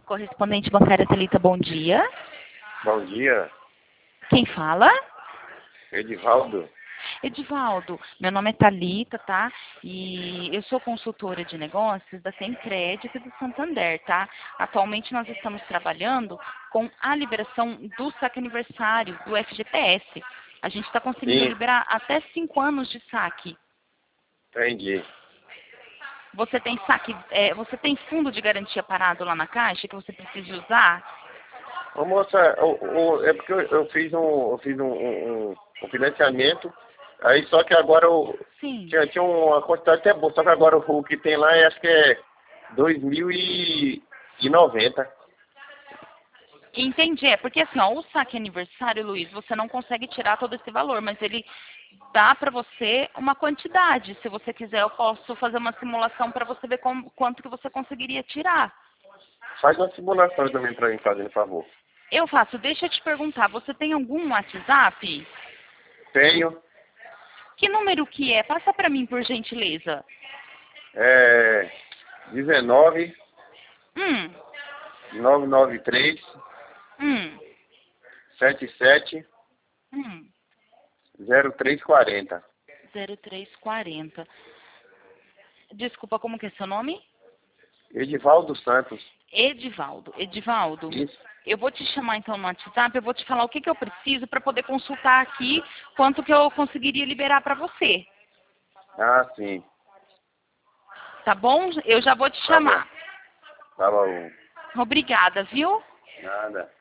Correspondente bancária Thalita, bom dia. Bom dia, Quem fala? Edivaldo. Edivaldo, meu nome é Thalita, tá? E eu sou consultora de negócios da Semcrédito e do Santander, tá? Atualmente nós estamos trabalhando com a liberação do saque aniversário do FGTS. A gente está conseguindo Sim, liberar até 5 anos de saque. entendi. Você tem saque, você tem fundo de garantia parado lá na Caixa que você precisa usar? Ô moça, é porque eu fiz um financiamento, aí só que agora Sim. tinha uma quantidade até boa, só que agora o que tem lá acho que é 2.090. Entendi, porque assim, ó, o saque aniversário, Luiz, você não consegue tirar todo esse valor, mas ele dá para você uma quantidade. Se você quiser, eu posso fazer uma simulação para você ver quanto que você conseguiria tirar. Faz uma simulação também para mim, fazendo favor. Eu faço, deixa eu te perguntar, você tem algum WhatsApp? Tenho, Que número que é? Passa para mim, por gentileza. 19 Hum, 993 hum, 77 hum. 0340. 0340. Desculpa, como que é seu nome? Edivaldo Santos. Edivaldo. Edivaldo, Isso. eu vou te chamar então no WhatsApp, eu vou te falar o que eu preciso para poder consultar aqui quanto que eu conseguiria liberar para você. Ah, sim. Tá bom? Eu já vou te Tá bom. chamar. Tá bom. Obrigada, viu? Nada.